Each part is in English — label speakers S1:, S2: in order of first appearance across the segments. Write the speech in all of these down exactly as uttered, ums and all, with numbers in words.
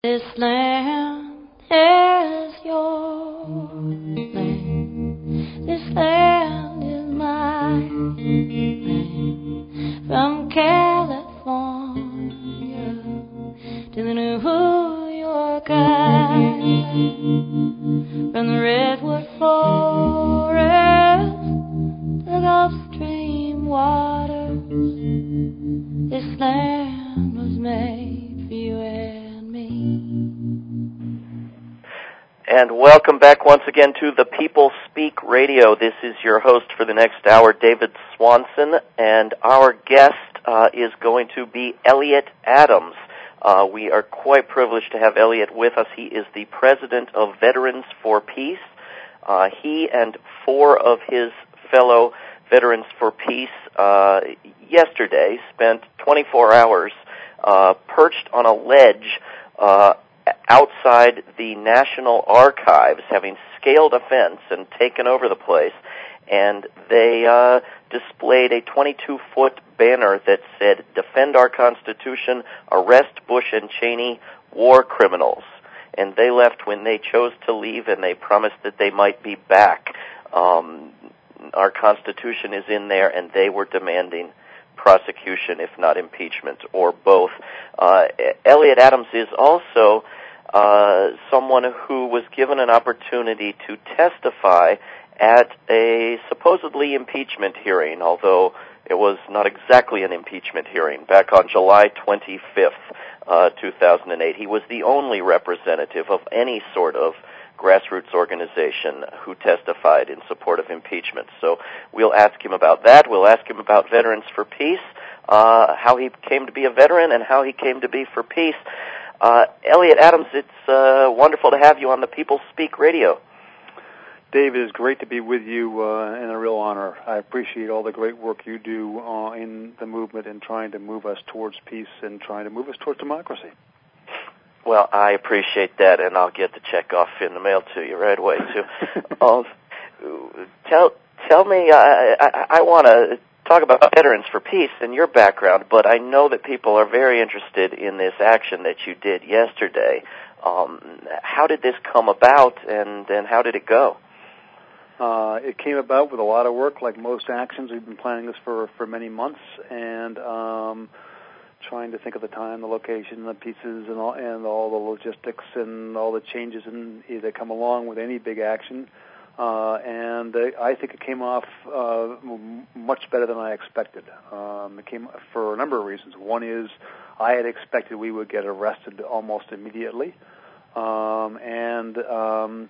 S1: This land is your land. This land is mine. From California to the New York Island, from the redwood forest to the Gulf Stream waters, this land was made for you and me.
S2: And welcome back once again to the People Speak Radio. This is your host for the next hour, David Swanson, and our guest uh, is going to be Elliott Adams. Uh, we are quite privileged to have Elliott with us. He is the president of Veterans for Peace. Uh, he and four of his fellow Veterans for Peace uh, yesterday spent twenty-four hours uh, perched on a ledge uh, outside the National Archives, having scaled a fence and taken over the place, and they uh, displayed a twenty-two foot banner that said, "Defend our Constitution, arrest Bush and Cheney, war criminals." And they left when they chose to leave, and they promised that they might be back. Um, our Constitution is in there, and they were demanding prosecution, if not impeachment, or both. Uh, Elliott Adams is also uh, someone who was given an opportunity to testify at a supposedly impeachment hearing, although it was not exactly an impeachment hearing, back on July twenty-fifth, uh, two thousand eight. He was the only representative of any sort of grassroots organization who testified in support of impeachment. So we'll ask him about that. We'll ask him about Veterans for Peace, uh, how he came to be a veteran and how he came to be for peace. Uh, Elliott Adams, it's uh, wonderful to have you on the People Speak Radio.
S3: Dave, it is great to be with you uh, and a real honor. I appreciate all the great work you do uh, in the movement and trying to move us towards peace and trying to move us towards democracy.
S2: Well, I appreciate that, and I'll get the check off in the mail to you right away, too. um, tell tell me, I, I, I want to talk about Veterans for Peace and your background, but I know that people are very interested in this action that you did yesterday. Um, how did this come about, and, and how did it go?
S3: Uh, it came about with a lot of work, like most actions. We've been planning this for, for many months, and um, trying to think of the time, the location, the pieces, and all, and all the logistics and all the changes in, that come along with any big action. Uh, and uh, I think it came off uh, much better than I expected. Um, it came for a number of reasons. One is I had expected we would get arrested almost immediately, um, and um,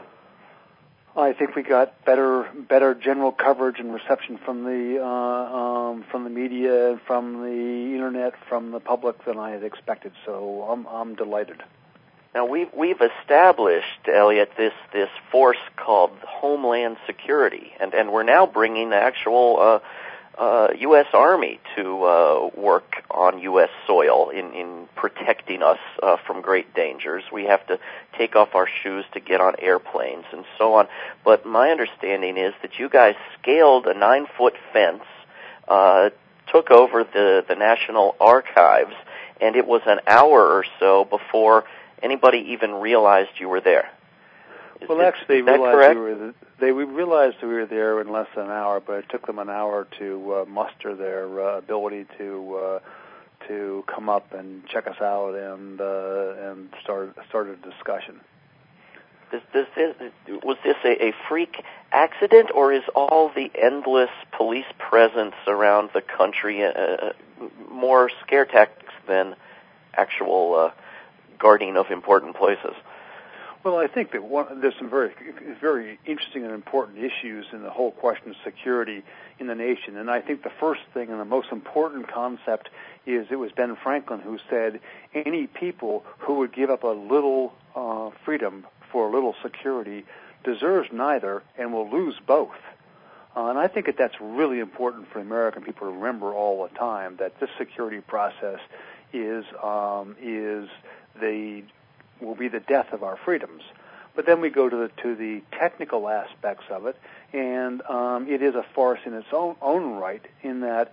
S3: I think we got better, better general coverage and reception from the uh, um, from the media, from the internet, from the public than I had expected. So I'm I'm delighted.
S2: Now we've we've established, Elliott, this this force called Homeland Security, and and we're now bringing the actual uh, uh, U S Army to uh, work on U S soil in in protecting us uh, from great dangers. We have to take off our shoes to get on airplanes and so on. But my understanding is that you guys scaled a nine foot fence, uh, took over the the National Archives, and it was an hour or so before anybody even realized you were there. Is,
S3: well, actually,
S2: is
S3: they
S2: that
S3: realized
S2: correct?
S3: we were the, they we realized we were there in less than an hour, but it took them an hour to uh, muster their uh, ability to uh, to come up and check us out and uh, and start start a discussion.
S2: Does, does this, was this a, a freak accident, or is all the endless police presence around the country uh, more scare tactics than actual uh, guarding of important places?
S3: Well, I think that one, there's some very, very interesting and important issues in the whole question of security in the nation. And I think the first thing and the most important concept is it was Ben Franklin who said any people who would give up a little uh, freedom for a little security deserves neither and will lose both. Uh, and I think that that's really important for American people to remember all the time, that this security process is um, is the will be the death of our freedoms. But then we go to the to the technical aspects of it, and um, it is a farce in its own own right, in that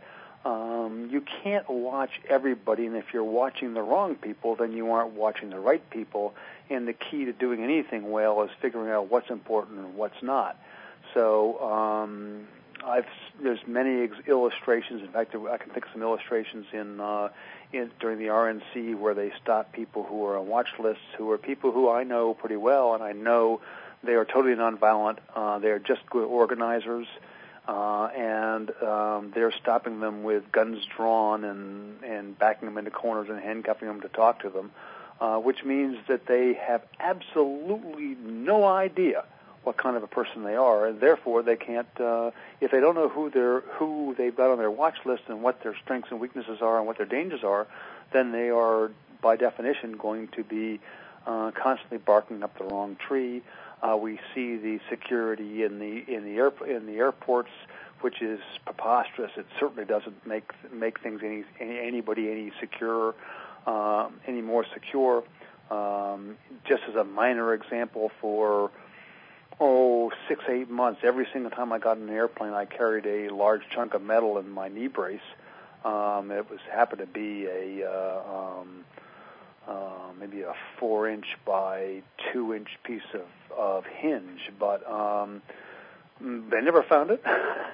S3: Um, you can't watch everybody, and if you're watching the wrong people, then you aren't watching the right people. And the key to doing anything well is figuring out what's important and what's not. So um, I've there's many ex- illustrations. In fact, I can think of some illustrations in, uh, in during the R N C where they stop people who are on watch lists, who are people who I know pretty well, and I know they are totally nonviolent. Uh, they are just good organizers. Uh, and um, they're stopping them with guns drawn and, and backing them into corners and handcuffing them to talk to them, uh, which means that they have absolutely no idea what kind of a person they are, and therefore they can't. Uh, if they don't know who they're who they've got on their watch list and what their strengths and weaknesses are and what their dangers are, then they are by definition going to be uh, constantly barking up the wrong tree. Uh, we see the security in the in the air, in the airports, which is preposterous. It certainly doesn't make make things any, any anybody any secure, uh, any more secure. Um, just as a minor example, for oh six eight months, every single time I got in an airplane, I carried a large chunk of metal in my knee brace. Um, it was happened to be a uh, um, Uh, maybe a four-inch by two-inch piece of, of hinge, but um, they never found it.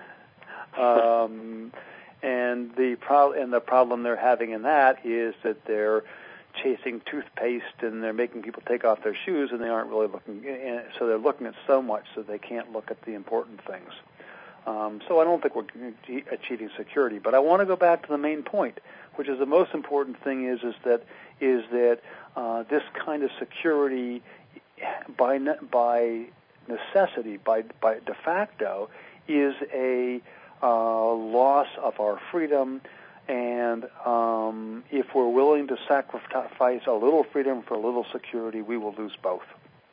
S3: um, and the pro- and the problem they're having in that is that they're chasing toothpaste and they're making people take off their shoes, and they aren't really looking. So they're looking at so much that they can't look at the important things. Um, so I don't think we're achieving security. But I want to go back to the main point, which is the most important thing is is that is that uh, this kind of security, by ne- by necessity, by by de facto, is a uh, loss of our freedom. And um, if we're willing to sacrifice a little freedom for a little security, we will lose both.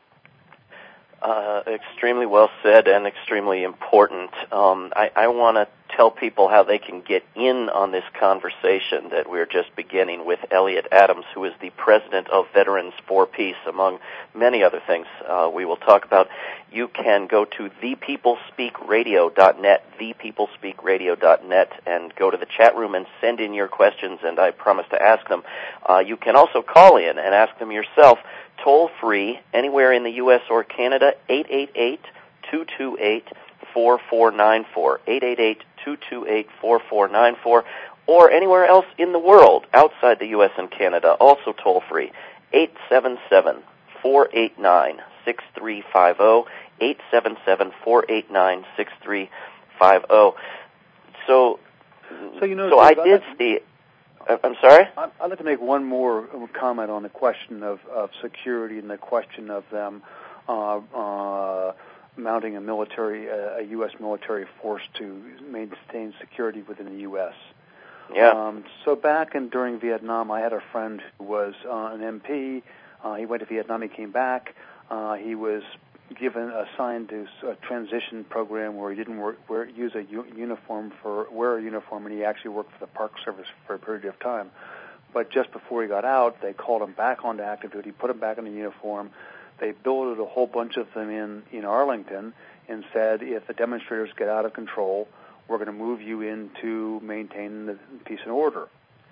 S2: Uh, extremely well said and extremely important. Um, I, I want to tell people how they can get in on this conversation that we're just beginning with Elliot Adams, who is the president of Veterans for Peace, among many other things uh, we will talk about. You can go to the people speak radio dot net, the people speak radio dot net, and go to the chat room and send in your questions, and I promise to ask them. Uh, you can also call in and ask them yourself, toll-free, anywhere in the U S or Canada, eight eight eight, two two eight, four four nine four, eight eight eight, two two eight, four four nine four, or anywhere else in the world outside the U S and Canada, also toll-free, eight seven seven, four eight nine, six three five zero, eight seven seven, four eight nine, six three five zero. So,
S3: so, you know,
S2: so I did see... I'm sorry?
S3: I'd like to make one more comment on the question of, of security and the question of them uh, uh, mounting a military, uh, a U S military force to maintain security within the U S.
S2: Yeah.
S3: Um, so back in during Vietnam, I had a friend who was uh, an M P. Uh, he went to Vietnam. He came back. Uh, he was given assigned to a transition program where he didn't work, wear, use a u- uniform for wear a uniform, and he actually worked for the Park Service for a period of time. But just before he got out, they called him back onto active duty, put him back in the uniform. They billeted a whole bunch of them in in Arlington and said, if the demonstrators get out of control, we're going to move you in to maintain the peace and order.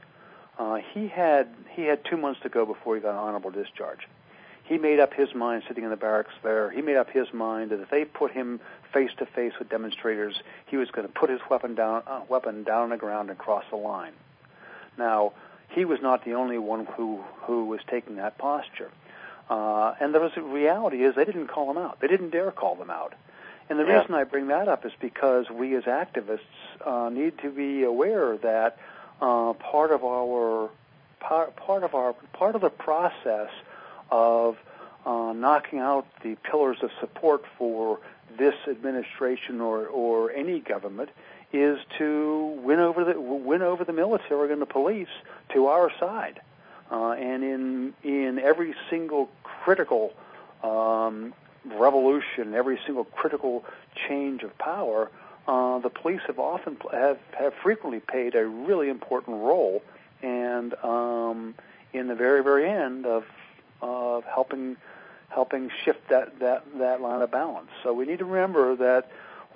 S3: Uh, he had he had two months to go before he got an honorable discharge. He made up his mind, sitting in the barracks there, he made up his mind that if they put him face-to-face with demonstrators, he was going to put his weapon down uh, weapon down on the ground and cross the line. Now, he was not the only one who, who was taking that posture. Uh, and the reality is they didn't call him out. They didn't dare call them out. And the
S2: yeah.
S3: reason I bring that up is because we as activists uh, need to be aware that uh, part of our part, part of our part of the process of uh, knocking out the pillars of support for this administration or, or any government is to win over the win over the military and the police to our side. Uh, and in in every single critical um, revolution, every single critical change of power, uh, the police have often have have frequently played a really important role, and um, in the very very end of of helping helping shift that, that, that line of balance. So we need to remember that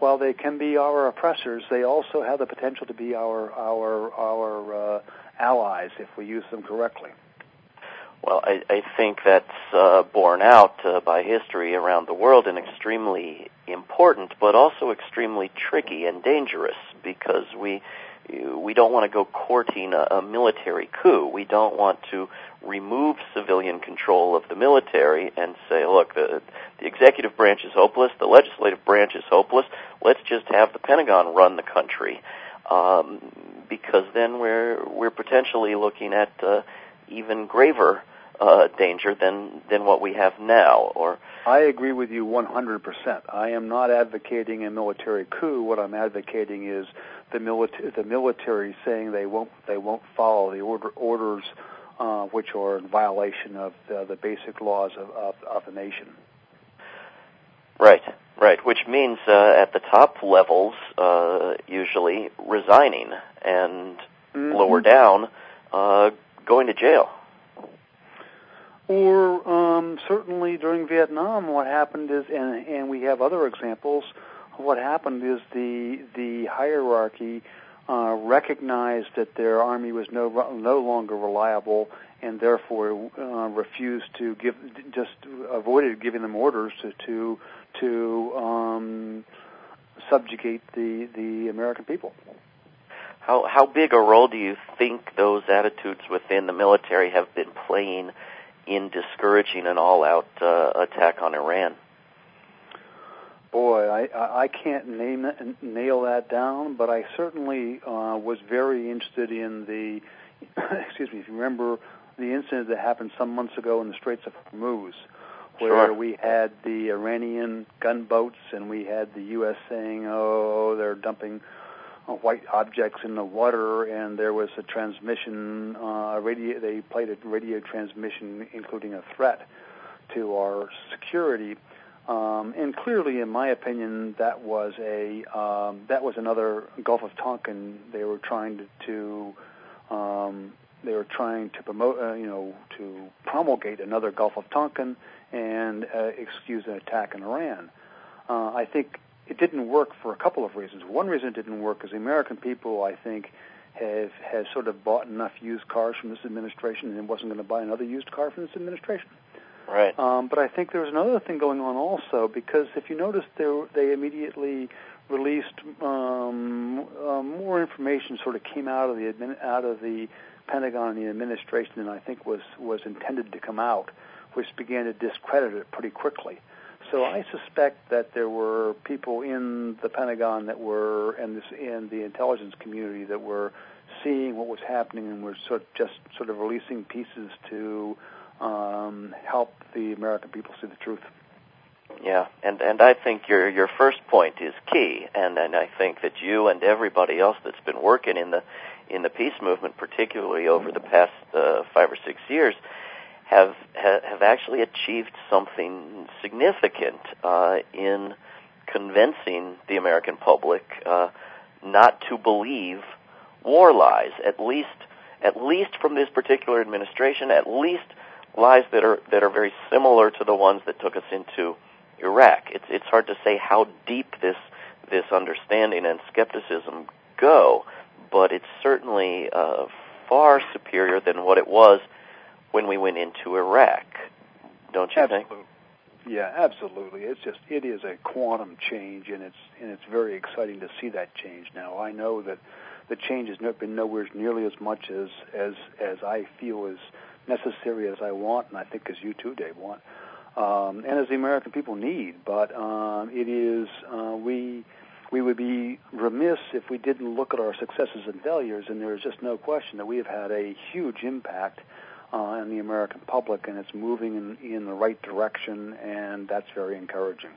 S3: while they can be our oppressors, they also have the potential to be our our our uh, allies if we use them correctly.
S2: Well, I, I think that's uh, borne out uh, by history around the world and extremely important, but also extremely tricky and dangerous, because we we don't want to go courting a, a military coup. We don't want to remove civilian control of the military and say, look, the, the executive branch is hopeless, the legislative branch is hopeless, let's just have the Pentagon run the country, um, because then we're we're potentially looking at uh, even graver Uh, danger than than what we have now. Or
S3: I agree with you one hundred percent. I am not advocating a military coup. What I'm advocating is the military the military saying they won't they won't follow the order, orders uh, which are in violation of the, the basic laws of, of, of the nation.
S2: Right, right. Which means uh, at the top levels, uh, usually resigning, and mm-hmm. lower down, uh, going to jail.
S3: Or um, certainly during Vietnam, what happened is, and, and we have other examples, what happened is the the hierarchy uh, recognized that their army was no no longer reliable, and therefore uh, refused to give, just avoided giving them orders to to, to um, subjugate the the American people.
S2: How how big a role do you think those attitudes within the military have been playing in discouraging an all-out uh, attack on Iran?
S3: Boy, I, I can't name that, nail that down, but I certainly uh, was very interested in the, excuse me, if you remember the incident that happened some months ago in the Straits of Hormuz, where
S2: sure.
S3: we had the Iranian gunboats and we had the U S saying, oh, they're dumping Uh, white objects in the water, and there was a transmission, uh, radio, they played a radio transmission including a threat to our security. Um, and clearly, in my opinion, that was a um, that was another Gulf of Tonkin. They were trying to, to um, they were trying to promote, uh, you know, to promulgate another Gulf of Tonkin and uh, excuse an attack in Iran. Uh, I think it didn't work for a couple of reasons. One reason it didn't work is the American people, I think, have have sort of bought enough used cars from this administration and wasn't going to buy another used car from this administration.
S2: Right.
S3: Um, but I think there was another thing going on also, because if you notice, they, they immediately released um, uh, more information. Sort of came out of the admin, out of the Pentagon and the administration, and I think was was intended to come out, which began to discredit it pretty quickly. So I suspect that there were people in the Pentagon that were, and this, and the intelligence community that were seeing what was happening and were sort of just sort of releasing pieces to um, help the American people see the truth.
S2: Yeah, and and I think your your first point is key, and and I think that you and everybody else that's been working in the in the peace movement, particularly over the past uh, five or six years, have have actually achieved something significant uh, in convincing the American public uh, not to believe war lies. At least, at least from this particular administration, at least lies that are that are very similar to the ones that took us into Iraq. It's it's hard to say how deep this this understanding and skepticism go, but it's certainly uh, far superior than what it was when we went into Iraq, don't you
S3: absolutely.
S2: think?
S3: Yeah, absolutely. It's just, it is a quantum change, and it's and it's very exciting to see that change now. I know that the change has not been nowhere nearly as much as, as, as I feel is necessary as I want, and I think as you too, Dave, want, um, and as the American people need. But um, it is, uh, we we would be remiss if we didn't look at our successes and failures, and there is just no question that we have had a huge impact Uh, in the American public, and it's moving in, in the right direction, and that's very encouraging.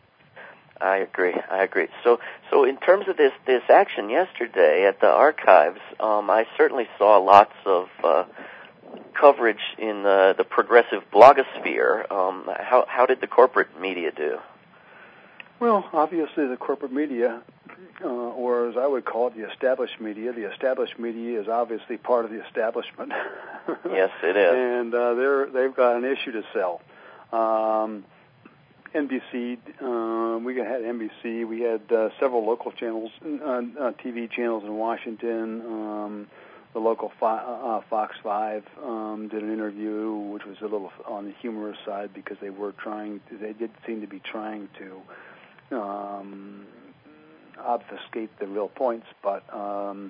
S2: I agree. I agree. So, so in terms of this this action yesterday at the archives, um, I certainly saw lots of uh, coverage in the, the progressive blogosphere. Um, how how did the corporate media do?
S3: Well, obviously the corporate media, uh, or as I would call it, the established media. The established media is obviously part of the establishment.
S2: Yes, it is.
S3: And uh, they're they've got an issue to sell. Um, N B C. Uh, we had N B C. We had uh, several local channels, uh, uh, T V channels in Washington. Um, the local Fo- uh, Fox five um, did an interview, which was a little on the humorous side because they were trying. To, they did seem to be trying to um, obfuscate the real points, but um,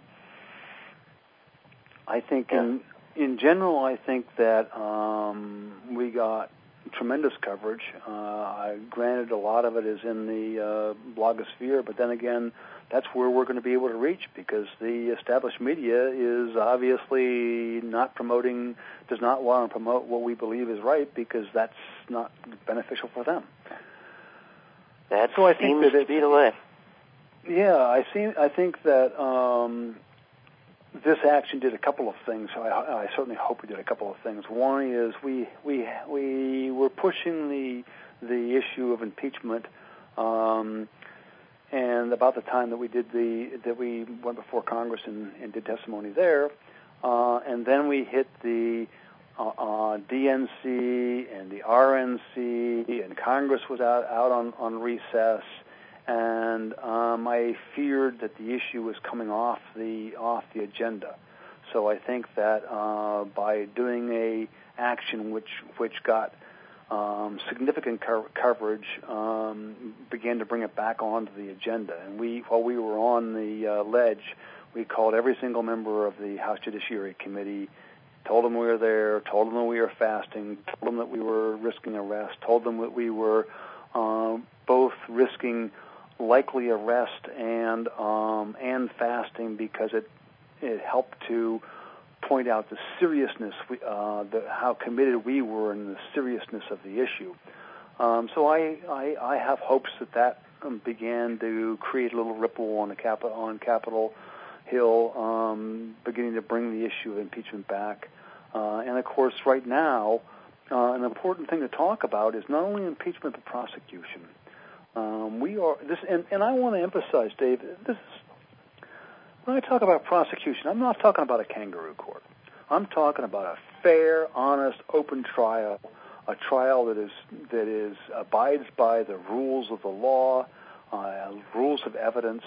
S3: I think
S2: yeah.
S3: in in general, I think that um, we got tremendous coverage. Uh, I, granted, a lot of it is in the uh, blogosphere, but then again, that's where we're going to be able to reach because the established media is obviously not promoting, does not want to promote what we believe is right because that's not beneficial for them.
S2: That
S3: so I
S2: seems
S3: think that
S2: to be the way.
S3: Yeah, I see. I think that um, this action did a couple of things. I, I certainly hope we did a couple of things. One is we we we were pushing the the issue of impeachment, um, and about the time that we did the that we went before Congress and, and did testimony there, uh, and then we hit the uh, uh, D N C and the R N C, and Congress was out out on, on recess. And um, I feared that the issue was coming off the off the agenda. So I think that uh, by doing a action which which got um, significant co- coverage, um, began to bring it back onto the agenda. And we, while we were on the uh, ledge, we called every single member of the House Judiciary Committee, told them we were there, told them that we were fasting, told them that we were risking arrest, told them that we were uh, both risking likely arrest and um, and fasting because it it helped to point out the seriousness, we, uh, the, how committed we were in the seriousness of the issue. Um, so I, I I have hopes that that um, began to create a little ripple on the Cap- on Capitol Hill, um, beginning to bring the issue of impeachment back. Uh, and of course, right now, uh, an important thing to talk about is not only impeachment but prosecution. Um, we are this, and, and I want to emphasize, Dave. This is when I talk about prosecution. I'm not talking about a kangaroo court. I'm talking about a fair, honest, open trial, a trial that is that is abides by the rules of the law, uh, rules of evidence.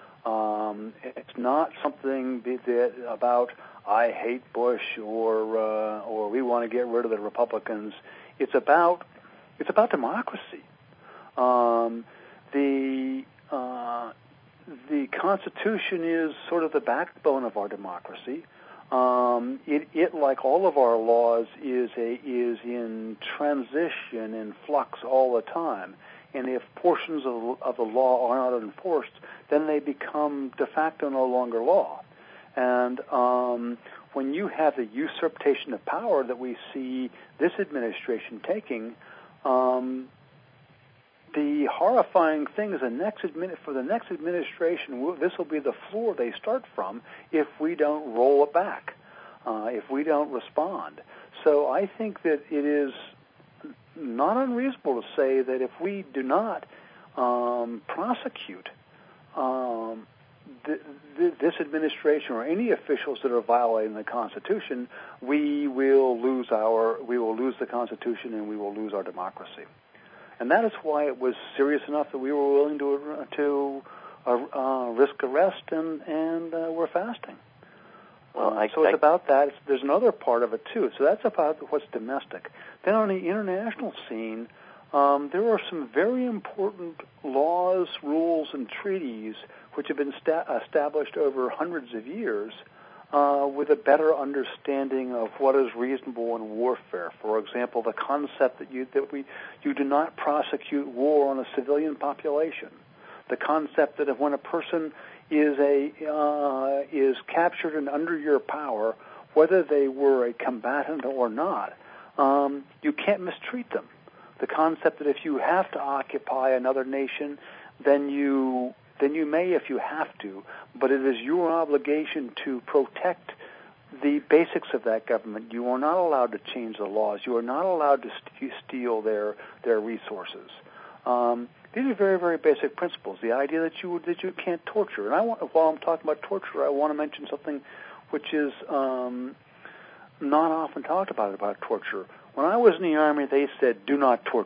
S3: Um, it's not something that about I hate Bush or uh, or we want to get rid of the Republicans. It's about it's about democracy. Um, the uh, the Constitution is sort of the backbone of our democracy. Um, it, it, like all of our laws, is a is in transition and flux all the time. And if portions of, of the law are not enforced, then they become de facto no longer law. And um, when you have the usurpation of power that we see this administration taking, um, the horrifying thing is the next admin- for the next administration, this will be the floor they start from if we don't roll it back, uh, if we don't respond. So I think that it is not unreasonable to say that if we do not um, prosecute um, th- th- this administration or any officials that are violating the Constitution, we will lose our we will lose the Constitution and we will lose our democracy. And that is why it was serious enough that we were willing to to uh, uh, risk arrest and and uh, we're fasting.
S2: Well,
S3: uh,
S2: I,
S3: so it's
S2: I,
S3: about that. It's, there's another part of it too. So that's about what's domestic. Then on the international scene, um, there are some very important laws, rules, and treaties which have been sta- established over hundreds of years. Uh, with a better understanding of what is reasonable in warfare. For example, the concept that you that we you do not prosecute war on a civilian population. The concept that if when a person is a uh, is captured and under your power, whether they were a combatant or not, um, you can't mistreat them. The concept that if you have to occupy another nation, then you then you may if you have to, but it is your obligation to protect the basics of that government. You are not allowed to change the laws. You are not allowed to st- steal their their resources. Um, these are very, very basic principles. The idea that you that you can't torture. And I want, while I'm talking about torture, I want to mention something which is um, not often talked about about torture. When I was in the Army, they said, "Do not torture."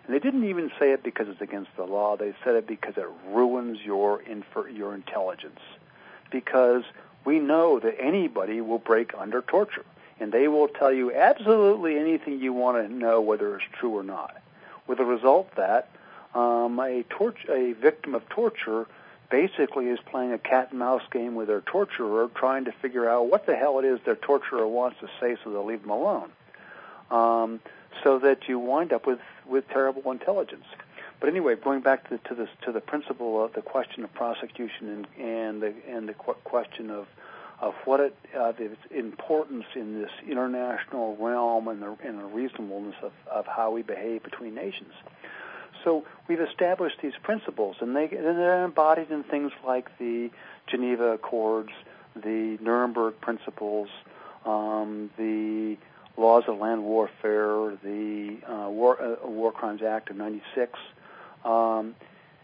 S3: And they didn't even say it because it's against the law. They said it because it ruins your infer- your intelligence. Because we know that anybody will break under torture, and they will tell you absolutely anything you want to know, whether it's true or not. With the result that um, a, tort- a victim of torture basically is playing a cat-and-mouse game with their torturer, trying to figure out what the hell it is their torturer wants to say so they'll leave them alone. Um, so that you wind up with, with terrible intelligence. But anyway, going back to the, to, this, to the principle of the question of prosecution and, and the, and the qu- question of of what it, uh, its importance in this international realm and the, and the reasonableness of, of how we behave between nations. So we've established these principles, and, they, and they're embodied in things like the Geneva Accords, the Nuremberg Principles, um, the Laws of Land Warfare, the uh, War, uh, War Crimes Act of ninety-six. Um,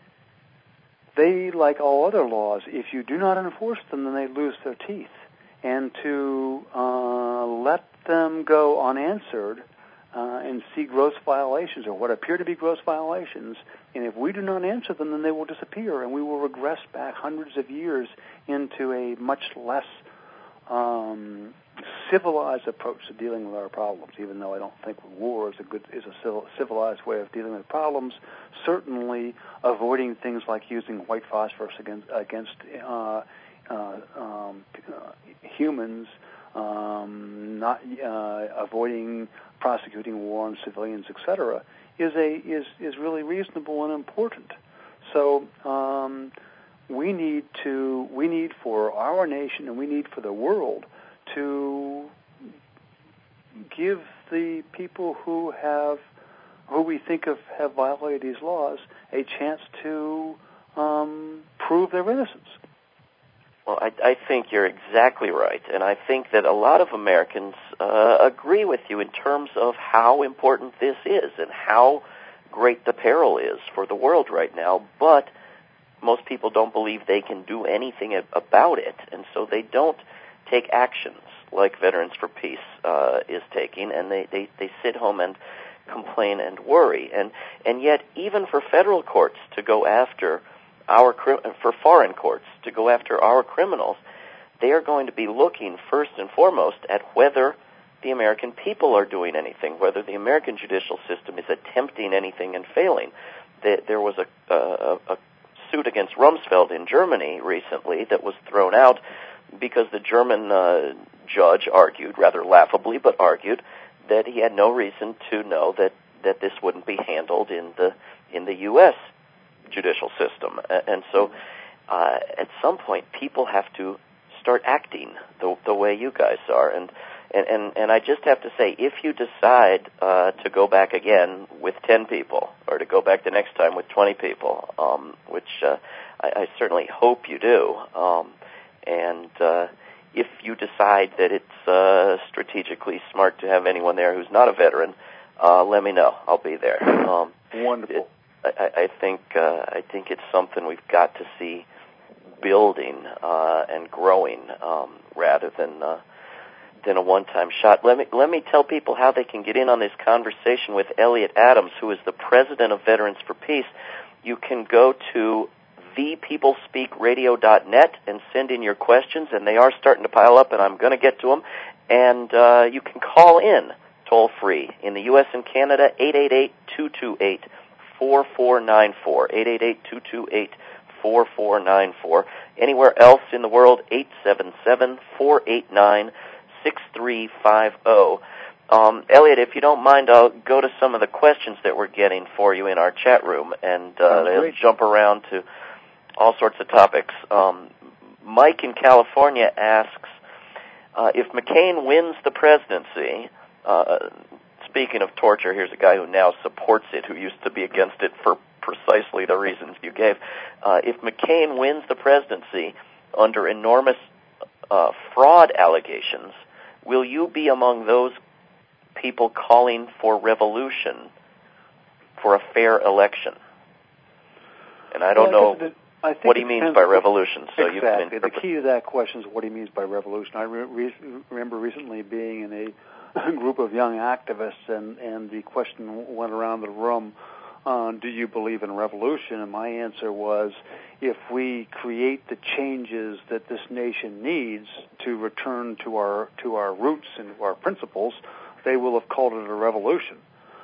S3: they, like all other laws, if you do not enforce them, then they lose their teeth. And to uh, let them go unanswered uh, and see gross violations or what appear to be gross violations, and if we do not answer them, then they will disappear, and we will regress back hundreds of years into a much less um, civilized approach to dealing with our problems. Even though I don't think war is a good is a civilized way of dealing with problems, certainly avoiding things like using white phosphorus against against uh, uh, um, uh, humans, um, not uh, avoiding prosecuting war on civilians, et cetera, is a is is really reasonable and important. So. Um, We need to. We need for our nation, and we need for the world, to give the people who have, who we think of have violated these laws, a chance to um, prove their innocence.
S2: Well, I, I think you're exactly right, and I think that a lot of Americans uh, agree with you in terms of how important this is and how great the peril is for the world right now, but most people don't believe they can do anything about it, and so they don't take actions like Veterans for Peace uh, is taking, and they, they, they sit home and complain and worry. And and yet, even for federal courts to go after our, for foreign courts to go after our criminals, they are going to be looking first and foremost at whether the American people are doing anything, whether the American judicial system is attempting anything and failing. There was a, a, a suit against Rumsfeld in Germany recently that was thrown out because the German uh, judge argued, rather laughably, but argued that he had no reason to know that, that this wouldn't be handled in the in the U S judicial system. And so uh, at some point people have to start acting the, the way you guys are. And, and, and, and I just have to say, if you decide uh, to go back again with ten people, or to go back the next time with twenty people, um, which uh, I, I certainly hope you do, um, and uh, if you decide that it's uh, strategically smart to have anyone there who's not a veteran, uh, let me know. I'll be there. Um,
S3: Wonderful.
S2: It, I, I think uh, I think it's something we've got to see building uh, and growing um, rather than uh, than a one-time shot. Let me let me tell people how they can get in on this conversation with Elliot Adams, who is the president of Veterans for Peace. You can go to the people speak radio dot net and send in your questions, and they are starting to pile up, and I'm going to get to them. And uh, you can call in toll-free in the U S and Canada, eight eight eight, two two eight, four four nine four, eight eight eight, two two eight, four four nine four. Anywhere else in the world, eight seven seven, four eight nine, six three five zero. Um, Elliot, if you don't mind, I'll go to some of the questions that we're getting for you in our chat room, and uh, they'll jump around to all sorts of topics. Um, Mike in California asks, uh, if McCain wins the presidency, uh, speaking of torture, here's a guy who now supports it, who used to be against it for precisely the reasons you gave. Uh, if McCain wins the presidency under enormous uh, fraud allegations, will you be among those people calling for revolution for a fair election? And I don't
S3: well,
S2: know
S3: it, I think
S2: what he means by revolution. So
S3: exactly.
S2: you can interpret.
S3: The key to that question is what he means by revolution. I re- re- remember recently being in a group of young activists, and, and the question went around the room, uh, do you believe in revolution? And my answer was, if we create the changes that this nation needs to return to our to our roots and our principles, they will have called it a revolution.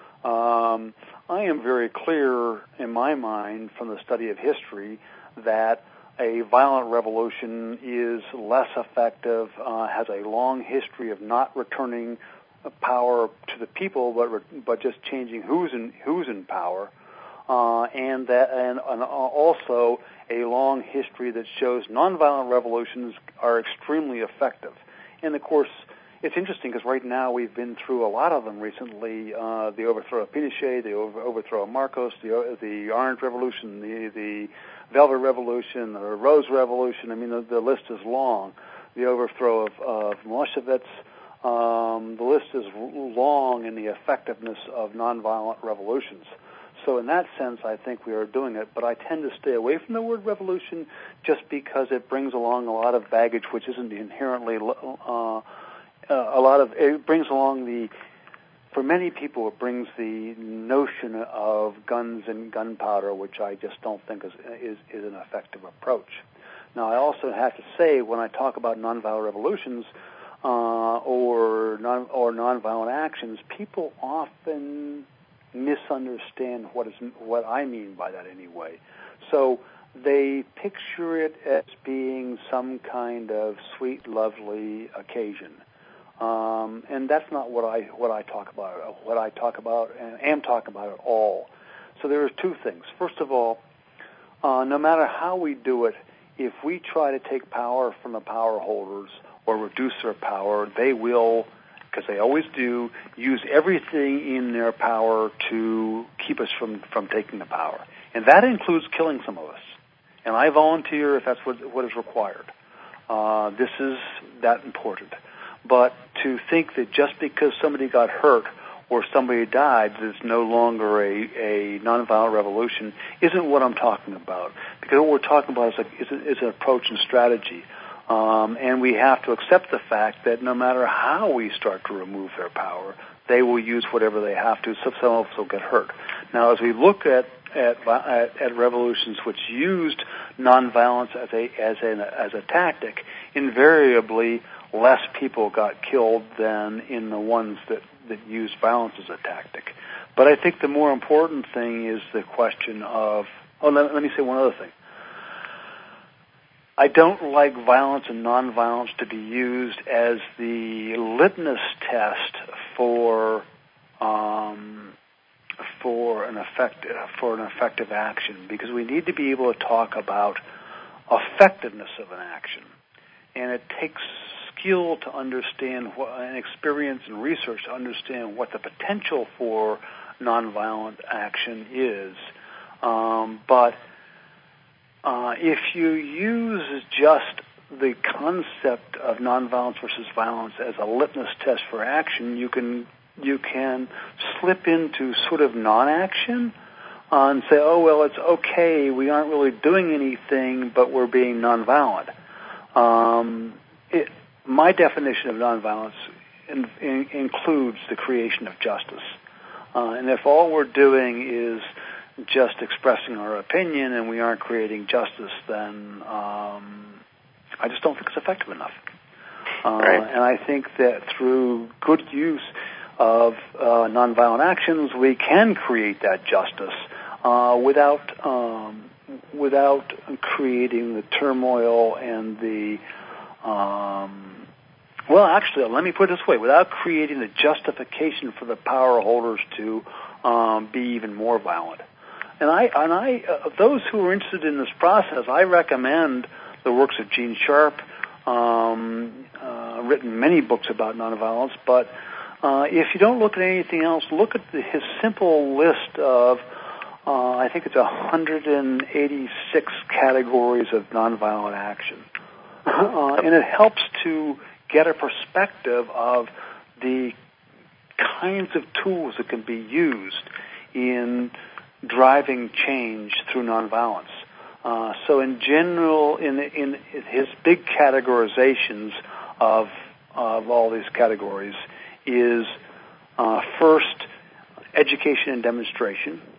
S3: Um, I am very clear in my mind from the study of history that a violent revolution is less effective, uh, has a long history of not returning power to the people, but re- but just changing who's in who's in power, uh, and that and, and also a long history that shows nonviolent revolutions are extremely effective. And of course, it's interesting because right now we've been through a lot of them recently: uh, the overthrow of Pinochet, the over- overthrow of Marcos, the the Orange Revolution, the the Velvet Revolution, the Rose Revolution. I mean, the, the list is long. The overthrow of, of Milosevic. Um, the list is long in the effectiveness of nonviolent revolutions. So in that sense, I think we are doing it. But I tend to stay away from the word revolution just because it brings along a lot of baggage, which isn't inherently uh, a lot of. It brings along the. For many people, it brings the notion of guns and gunpowder, which I just don't think is, is, is an effective approach. Now, I also have to say, when I talk about nonviolent revolutions uh, or non or nonviolent actions, people often misunderstand what is what I mean by that anyway. So they picture it as being some kind of sweet, lovely occasion. Um, and that's not what I what I talk about. What I talk about and am talking about at all. So there are two things. First of all, uh, no matter how we do it, if we try to take power from the power holders or reduce their power, they will, because they always do, use everything in their power to keep us from, from taking the power. And that includes killing some of us. And I volunteer if that's what, what is required. Uh, this is that important. But to think that just because somebody got hurt or somebody died, that it's no longer a, a nonviolent revolution isn't what I'm talking about. Because what we're talking about is, a, is, a, is an approach and strategy. Um, and we have to accept the fact that no matter how we start to remove their power, they will use whatever they have to, so some of us will get hurt. Now, as we look at at, at, at revolutions which used nonviolence as a as a as a tactic, invariably less people got killed than in the ones that, that used violence as a tactic. But I think the more important thing is the question of, oh, let, let me say one other thing. I don't like violence and nonviolence to be used as the litmus test for um, for an effective for an effective action, because we need to be able to talk about effectiveness of an action, and it takes skill to understand what, and experience and research to understand what the potential for nonviolent action is. Um, but uh, if you use just the concept of nonviolence versus violence as a litmus test for action, you can you can slip into sort of non-action uh, and say, oh well, it's okay, we aren't really doing anything, but we're being nonviolent. Um, it, My definition of nonviolence in, in, includes the creation of justice. Uh, and if all we're doing is just expressing our opinion and we aren't creating justice, then um, I just don't think it's effective enough. Uh,
S2: right.
S3: And I think that through good use of uh, nonviolent actions, we can create that justice uh, without um, without creating the turmoil and the um, well, actually, let me put it this way: without creating the justification for the power holders to um, be even more violent. And I, and I, uh, those who are interested in this process, I recommend the works of Gene Sharp. Um, uh, written many books about nonviolence, but uh, if you don't look at anything else, look at the, his simple list of, uh, I think it's one hundred eighty-six categories of nonviolent action, uh, and it helps to get a perspective of the kinds of tools that can be used in driving change through nonviolence. Uh, so in general, in, in his big categorizations of, of all these categories is uh, first, education and demonstration,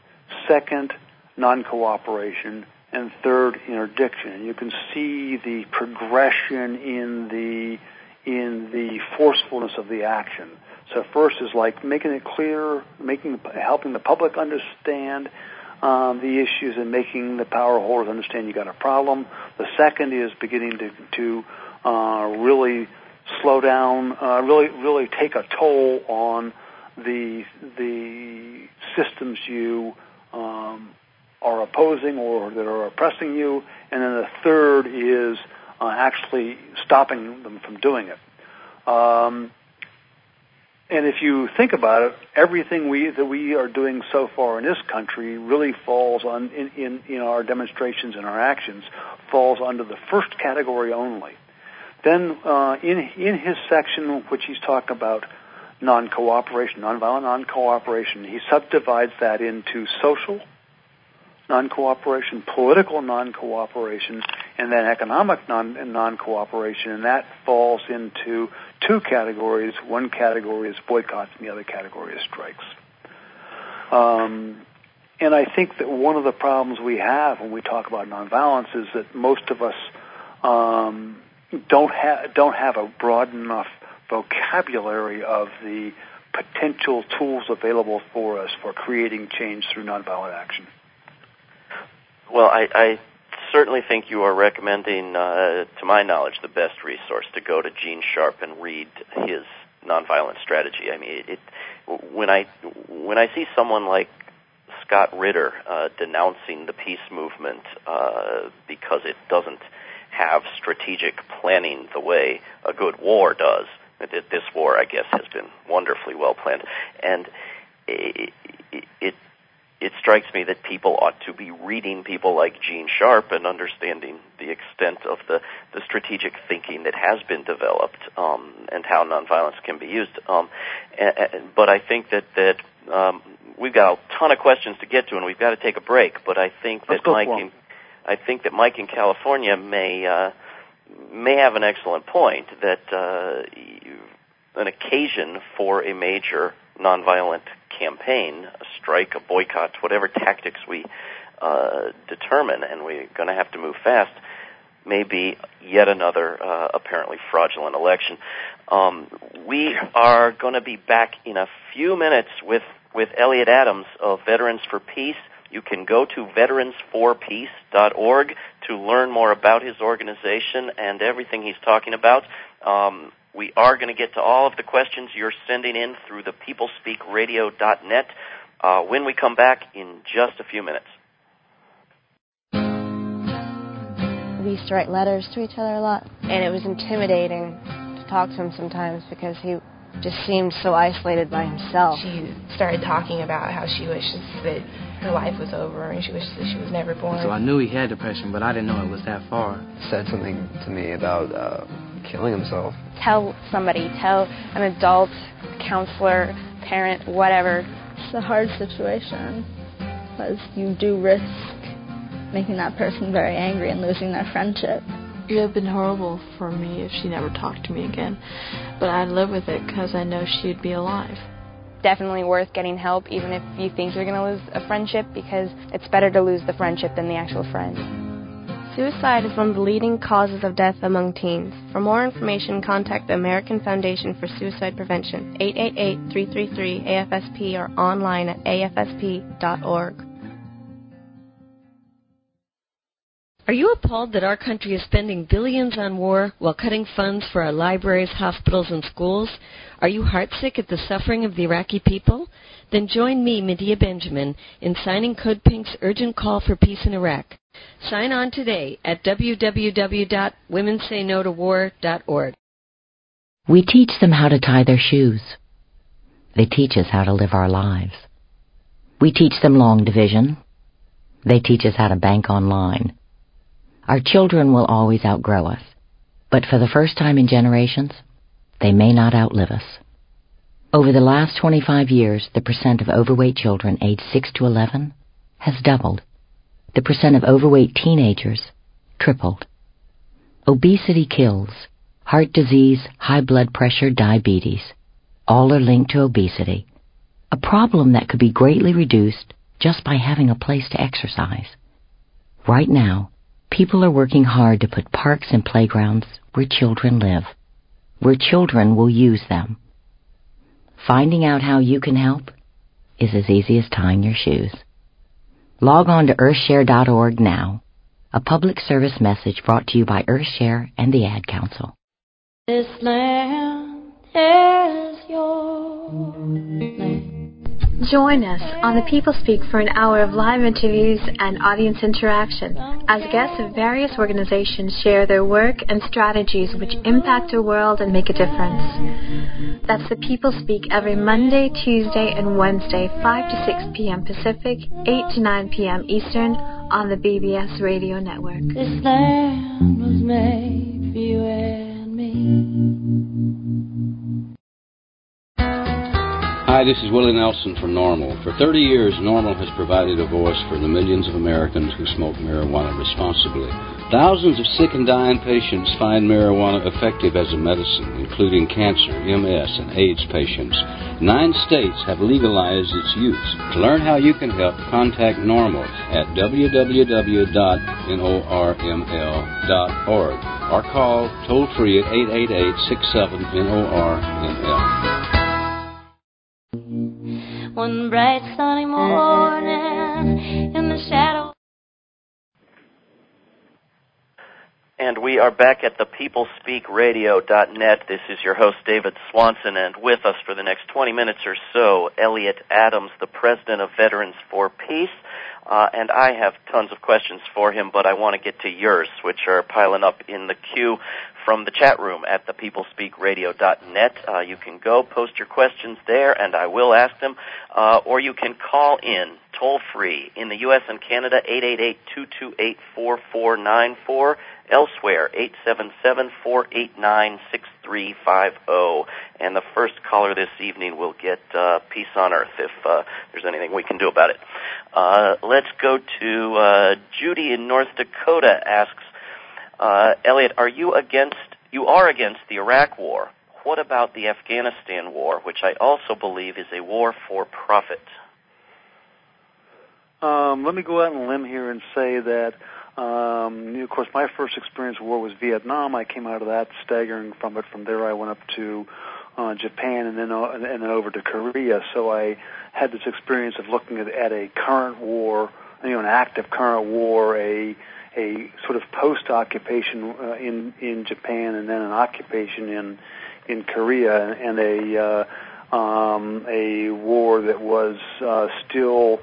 S3: second, non-cooperation, and third, interdiction. And you can see the progression in the in the forcefulness of the action. So first is like making it clear, making helping the public understand um, the issues, and making the power holders understand you got a problem. The second is beginning to to uh, really slow down, uh, really really take a toll on the the systems you um, are opposing or that are oppressing you. And then the third is uh, actually stopping them from doing it. Um, and if you think about it, everything we that we are doing so far in this country really falls on in, in, in our demonstrations and our actions falls under the first category only. Then uh, in in his section, which he's talking about non-cooperation, nonviolent non-cooperation, he subdivides that into social non-cooperation, political non-cooperation, and then economic non- non-cooperation, and that falls into two categories. One category is boycotts, and the other category is strikes. Um, and I think that one of the problems we have when we talk about nonviolence is that most of us um, don't have don't have a broad enough vocabulary of the potential tools available for us for creating change through nonviolent action.
S2: Well, I, I certainly think you are recommending, uh, to my knowledge, the best resource to go to Gene Sharp and read his nonviolent strategy. I mean, it, when I when I see someone like Scott Ritter uh, denouncing the peace movement uh, because it doesn't have strategic planning the way a good war does, this war, I guess, has been wonderfully well planned, and it, it It strikes me that people ought to be reading people like Gene Sharp and understanding the extent of the, the strategic thinking that has been developed um, and how nonviolence can be used. Um, and, and, but I think that, that um, we've got a ton of questions to get to, and we've got to take a break. But I think that Mike, in, I think that Mike in California may uh, may have an excellent point that uh, an occasion for a major nonviolent campaign, a strike, a boycott, whatever tactics we uh, determine, and we're going to have to move fast, may be yet another uh, apparently fraudulent election. Um, we are going to be back in a few minutes with, with Elliott Adams of Veterans for Peace. You can go to veterans for peace dot org to learn more about his organization and everything he's talking about. Um, We are going to get to all of the questions you're sending in through the people speak radio dot net uh, when we come back in just a few minutes.
S4: We used to write letters to each other a lot, and it was intimidating to talk to him sometimes because he just seemed so isolated by himself.
S5: She started talking about how she wishes that her life was over and she wishes that she was never born.
S6: So I knew he had depression, but I didn't know it was that far.
S7: He said something to me about uh, killing himself.
S4: Tell somebody, tell an adult, counselor, parent, whatever.
S8: It's a hard situation because you do risk making that person very angry and losing their friendship.
S9: It would have been horrible for me if she never talked to me again, but I'd live with it because I know she'd be alive.
S4: Definitely worth getting help, even if you think you're going to lose a friendship, because it's better to lose the friendship than the actual friend.
S10: Suicide is one of the leading causes of death among teens. For more information, contact the American Foundation for Suicide Prevention, eight eight eight, three three three, A F S P, or online at A F S P dot org.
S11: Are you appalled that our country is spending billions on war while cutting funds for our libraries, hospitals, and schools? Are you heartsick at the suffering of the Iraqi people? Then join me, Medea Benjamin, in signing Code Pink's urgent call for peace in Iraq. Sign on today at w w w dot women say no to war dot org.
S12: We teach them how to tie their shoes. They teach us how to live our lives. We teach them long division. They teach us how to bank online. Our children will always outgrow us, but for the first time in generations, they may not outlive us. Over the last twenty-five years, the percent of overweight children aged six to eleven has doubled. The percent of overweight teenagers tripled. Obesity kills. Heart disease, high blood pressure, diabetes, all are linked to obesity, a problem that could be greatly reduced just by having a place to exercise. Right now, people are working hard to put parks and playgrounds where children live, where children will use them. Finding out how you can help is as easy as tying your shoes. Log on to earthshare dot org now. A public service message brought to you by Earthshare and the Ad Council.
S1: This land is your land.
S13: Join us on The People Speak for an hour of live interviews and audience interaction as guests of various organizations share their work and strategies which impact our world and make a difference. That's The People Speak every Monday, Tuesday, and Wednesday, five to six p.m. Pacific, eight to nine p.m. Eastern on the B B S Radio Network.
S1: This land was made for you and me.
S14: Hi, this is Willie Nelson from NORML. For thirty years, NORML has provided a voice for the millions of Americans who smoke marijuana responsibly. Thousands of sick and dying patients find marijuana effective as a medicine, including cancer, M S, and AIDS patients. Nine states have legalized its use. To learn how you can help, contact NORML at w w w dot norml dot org or call toll-free at eight eight eight, six seven, N O R M L.
S1: One bright sunny morning in the shadow.
S2: And we are back at the people speak radio dot net. This is your host, David Swanson, and with us for the next twenty minutes or so, Elliot Adams, the president of Veterans for Peace. Uh, and I have tons of questions for him, but I want to get to yours, which are piling up in the queue from the chat room at the people speak radio dot net. Uh, you can go post your questions there, and I will ask them, uh, or you can call in toll-free in the U S and Canada, eight eight eight, two two eight, four four nine four, elsewhere, eight seven seven, four eight nine, six three five zero. And the first caller this evening will get uh, peace on earth if uh, there's anything we can do about it. Uh, let's go to uh, Judy in North Dakota asks, uh, Elliot, are you against, you are against the Iraq War. What about the Afghanistan War, which I also believe is a war for profit?
S3: Um, let me go out on a limb here and say that, um, of course, my first experience with war was Vietnam. I came out of that staggering from it. From there, I went up to uh, Japan and then uh, and then over to Korea. So I had this experience of looking at, at a current war, you know, an active current war, a a sort of post-occupation uh, in in Japan, and then an occupation in in Korea, and a uh, um, a war that was uh, still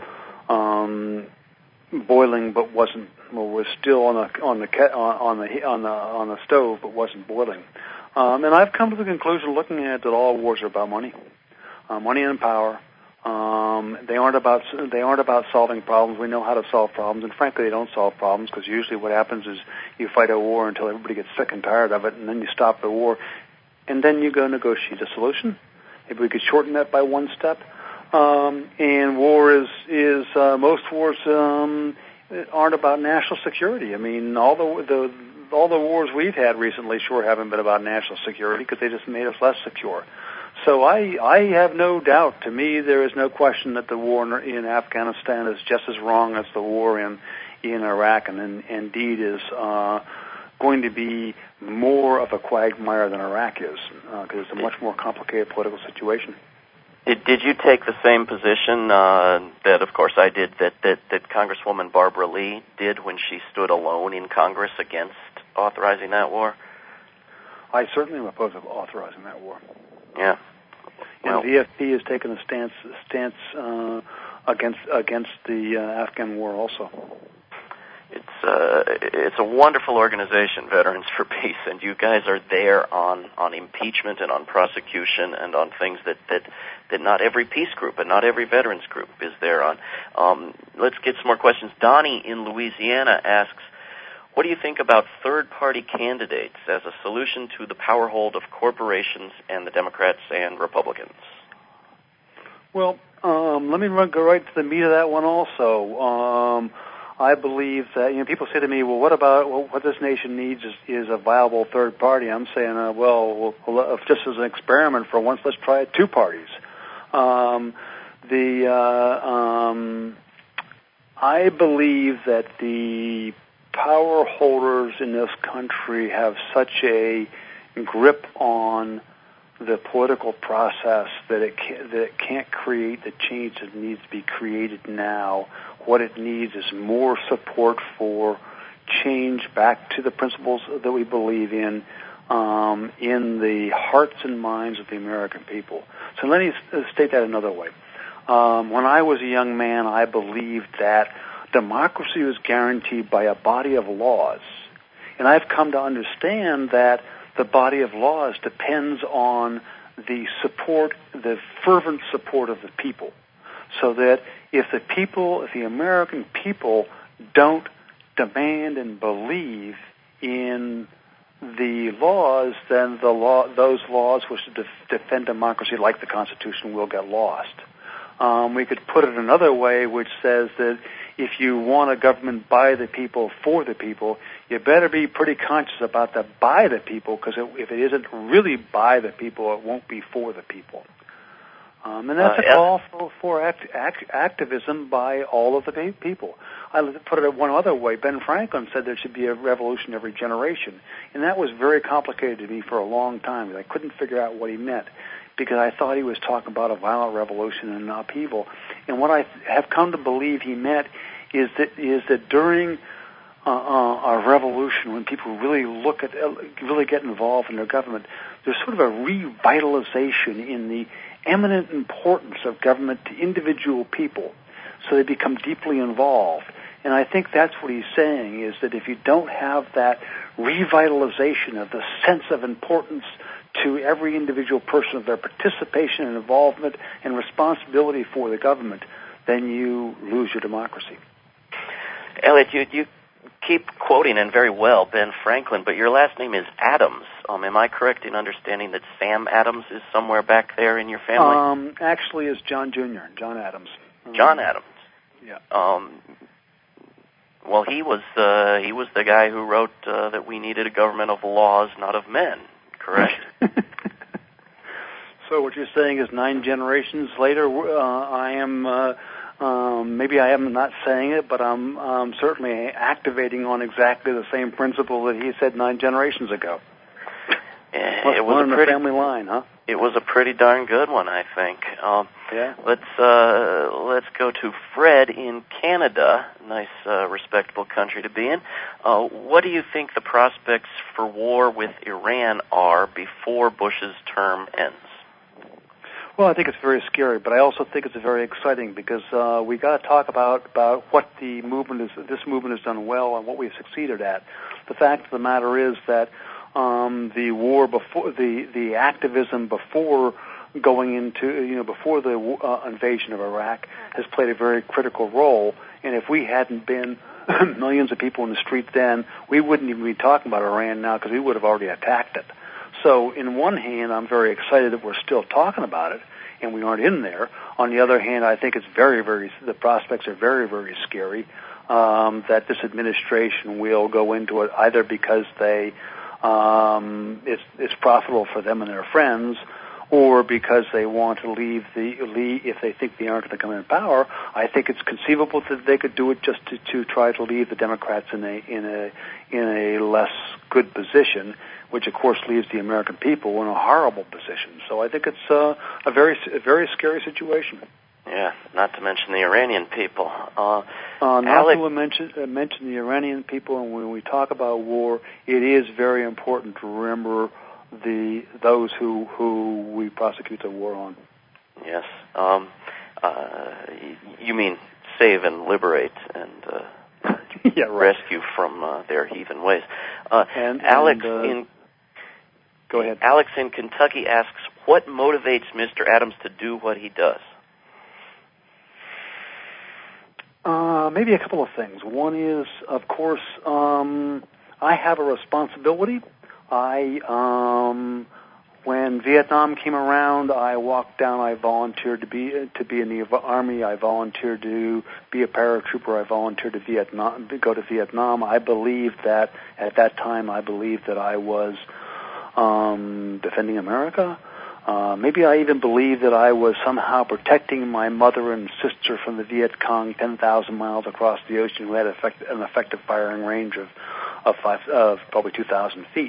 S3: um, boiling, but wasn't. Well, was still on the on the on the on the on the stove, but wasn't boiling. Um, and I've come to the conclusion, looking at it, that all wars are about money, uh, money and power. Um, they aren't about they aren't about solving problems. We know how to solve problems, and frankly, they don't solve problems, because usually what happens is you fight a war until everybody gets sick and tired of it, and then you stop the war, and then you go negotiate a solution. Maybe we could shorten that by one step. Um, and war is is uh, most wars um, aren't about national security. I mean, all the the all the wars we've had recently sure haven't been about national security, because they just made us less secure. So I, I have no doubt. To me, there is no question that the war in Afghanistan is just as wrong as the war in in Iraq, and, and indeed is uh, going to be more of a quagmire than Iraq is, because uh, it's a much more complicated political situation.
S2: Did, did you take the same position uh, that, of course, I did, that, that, that Congresswoman Barbara Lee did when she stood alone in Congress against authorizing that war?
S3: I certainly am opposed to authorizing that war.
S2: Yeah. Well,
S3: and the V F P has taken a stance stance uh, against against the uh, Afghan war also.
S2: It's uh, it's a wonderful organization, Veterans for Peace, and you guys are there on, on impeachment and on prosecution and on things that, that, that not every peace group and not every veterans group is there on. Um, let's get some more questions. Donnie in Louisiana asks, what do you think about third-party candidates as a solution to the power hold of corporations and the Democrats and Republicans?
S3: Well, um, let me run, go right to the meat of that one also. Um, I believe that, you know, people say to me, well, what about, well, what this nation needs is, is a viable third party. I'm saying, uh, well, well, just as an experiment for once, let's try it two parties. Um, the, uh, um, I believe that the power holders in this country have such a grip on the political process that it can, that it can't create the change that needs to be created now. What it needs is more support for change back to the principles that we believe in, um, in the hearts and minds of the American people. So let me state that another way. Um, when I was a young man, I believed that democracy was guaranteed by a body of laws. And I've come to understand that the body of laws depends on the support, the fervent support of the people. So that if the people, if the American people don't demand and believe in the laws, then the law, those laws which def- defend democracy, like the Constitution, will get lost. Um, we could put it another way, which says that if you want a government by the people, for the people, you better be pretty conscious about the by the people, because if it isn't really by the people, it won't be for the people. Um, and that's uh, a call for, for act, act, activism by all of the people. I put it one other way. Ben Franklin said there should be a revolution every generation, and that was very complicated to me for a long time, because I couldn't figure out what he meant, because I thought he was talking about a violent revolution and an upheaval. And what I have come to believe he meant is that is that during uh, uh, a revolution, when people really look at, uh, really get involved in their government, there's sort of a revitalization in the eminent importance of government to individual people, so they become deeply involved. And I think that's what he's saying, is that if you don't have that revitalization of the sense of importance to every individual person, of their participation and involvement and responsibility for the government, then you lose your democracy.
S2: Elliot, you, you keep quoting, and very well, Ben Franklin, but your last name is Adams. Um, am I correct in understanding that Sam Adams is somewhere back there in your family?
S3: Um, actually, it's John Junior, John Adams.
S2: John Adams.
S3: Yeah.
S2: Um, well, he was uh, he was the guy who wrote uh, that we needed a government of laws, not of men. Correct.
S3: So what you're saying is nine generations later, uh, I am, uh, um, maybe I am not saying it, but I'm um, certainly activating on exactly the same principle that he said nine generations ago.
S2: It was a pretty
S3: family line, huh?
S2: It was a pretty darn good one, I think. Um,
S3: yeah.
S2: Let's uh, let's go to Fred in Canada. Nice, uh, respectable country to be in. Uh, what do you think the prospects for war with Iran are before Bush's term ends?
S3: Well, I think it's very scary, but I also think it's very exciting, because uh, we got to talk about about what the movement is. This movement has done well and what we've succeeded at. The fact of the matter is that um, the war before the the activism before going into you know before the uh, invasion of Iraq has played a very critical role. And if we hadn't been millions of people in the street then, we wouldn't even be talking about Iran now, because we would have already attacked it. So, in one hand, I'm very excited that we're still talking about it, and we aren't in there. On the other hand, I think it's very, very, the prospects are very, very scary, um, that this administration will go into it either because they, um, it's, it's profitable for them and their friends, or because they want to leave the, leave, if they think they aren't going to come in power. I think it's conceivable that they could do it just to, to try to leave the Democrats in a, in a, in a less good position, which of course leaves the American people in a horrible position. So I think it's uh, a very, a very scary situation.
S2: Yeah, not to mention the Iranian people. Uh,
S3: uh, not
S2: Alec-
S3: to mention, uh, mention the Iranian people, and when we talk about war, it is very important to remember the those who who we prosecute the war on.
S2: Yes. Um, uh, you mean save and liberate and uh,
S3: yeah, right.
S2: rescue from uh, their heathen ways. Uh,
S3: and,
S2: Alex
S3: and, uh,
S2: in
S3: go ahead.
S2: Alex in Kentucky asks, what motivates Mister Adams to do what he does?
S3: Uh, maybe a couple of things. One is, of course, um, I have a responsibility. I, um, when Vietnam came around, I walked down. I volunteered to be to be in the Army. I volunteered to be a paratrooper. I volunteered to Vietnam, to go to Vietnam. I believed that at that time, I believed that I was um, defending America. Uh, maybe I even believed that I was somehow protecting my mother and sister from the Viet Cong ten thousand miles across the ocean, who had effect, an effective firing range of of, five, of probably two thousand feet.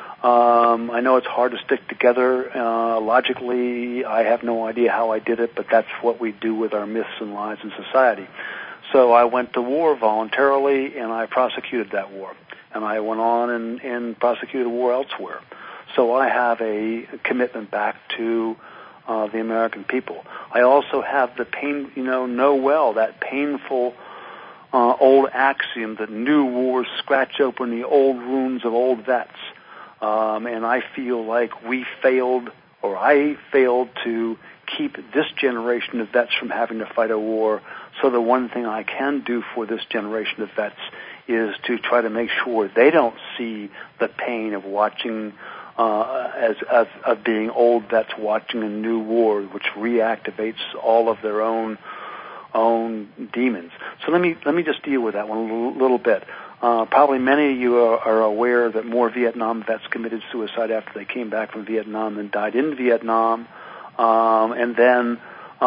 S3: Um, I know it's hard to stick together uh, logically. I have no idea how I did it, but that's what we do with our myths and lies in society. So I went to war voluntarily, and I prosecuted that war. And I went on and, and prosecuted war elsewhere. So I have a commitment back to uh, the American people. I also have the pain, you know, know well, that painful uh, old axiom that new wars scratch open the old wounds of old vets. Um, and I feel like we failed, or I failed to keep this generation of vets from having to fight a war. So the one thing I can do for this generation of vets is to try to make sure they don't see the pain of watching, uh, as, as of being old vets watching a new war, which reactivates all of their own own demons. So let me let me just deal with that one a little, little bit. Uh, probably many of you are, are aware that more Vietnam vets committed suicide after they came back from Vietnam than died in Vietnam, um, and then uh,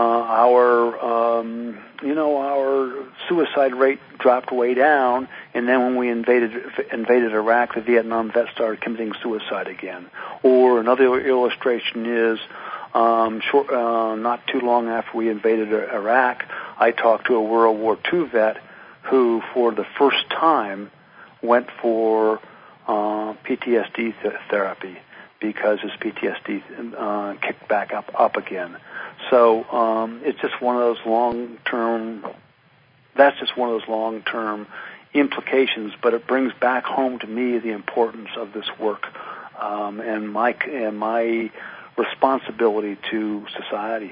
S3: our um, you know our suicide rate dropped way down. And then when we invaded invaded Iraq, the Vietnam vets started committing suicide again. Or another illustration is um, short, uh, not too long after we invaded Iraq, I talked to a World War Two vet who, for the first time, went for uh, P T S D th- therapy because his P T S D uh, kicked back up, up again. So um, it's just one of those long-term, that's just one of those long-term implications, but it brings back home to me the importance of this work um, and my and my responsibility to society.